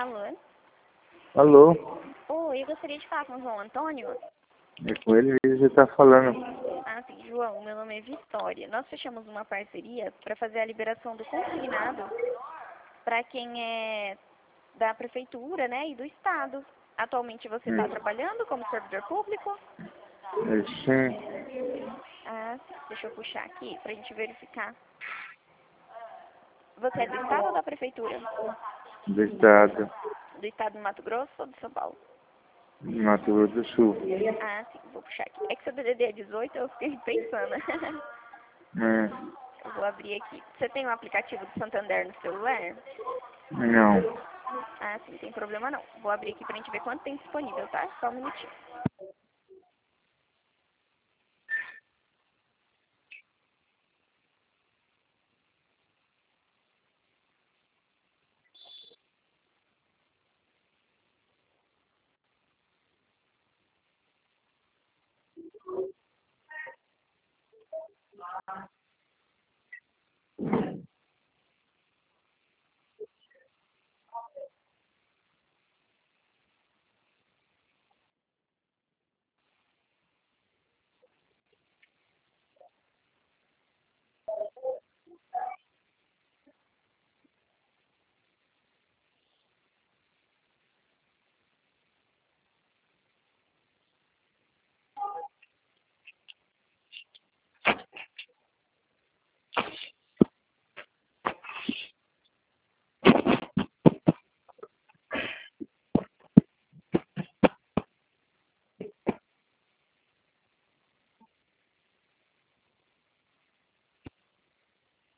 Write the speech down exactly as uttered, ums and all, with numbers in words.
Alô? Alô? Oi, eu gostaria de falar com o João Antônio. É com ele que você está falando. Ah, sim, João, meu nome é Vitória. Nós fechamos uma parceria para fazer a liberação do consignado para quem é da prefeitura, né, e do estado. Atualmente você está Hum. trabalhando como servidor público? É, sim, Ah, sim. Deixa eu puxar aqui para a gente verificar. Você é do estado ou da prefeitura? do estado, Do estado do Mato Grosso ou de São Paulo? Mato Grosso do Sul. Ah, sim, vou puxar aqui. É que seu D D D é dezoito, eu fiquei pensando. É, Eu vou abrir aqui. Você tem o aplicativo do Santander no celular? não. Ah, sim, tem problema não. Vou abrir aqui pra gente ver quanto tem disponível, tá? Só um minutinho.